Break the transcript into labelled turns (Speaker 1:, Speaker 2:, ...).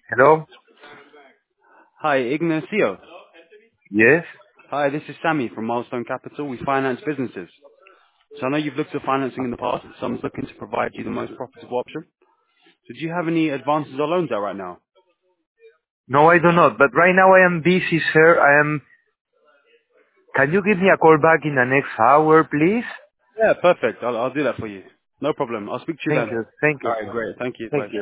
Speaker 1: Hello?
Speaker 2: Hi, Ignacio.
Speaker 1: Yes?
Speaker 2: Hi, this is Sammy from Milestone Capital. We finance businesses. So I know you've looked at financing in the past, so I'm looking to provide you the most profitable option. So do you have any advances or loans out right now?
Speaker 1: No, I do not. But right now I am busy, sir. Can you give me a call back in the next hour, please?
Speaker 2: Yeah, perfect. I'll do that for you. No problem. I'll speak to you
Speaker 1: Thank
Speaker 2: then.
Speaker 1: you. Thank
Speaker 2: All
Speaker 1: you,
Speaker 2: right,
Speaker 1: sir.
Speaker 2: great. Thank you.
Speaker 1: Thank
Speaker 2: Bye.
Speaker 1: you.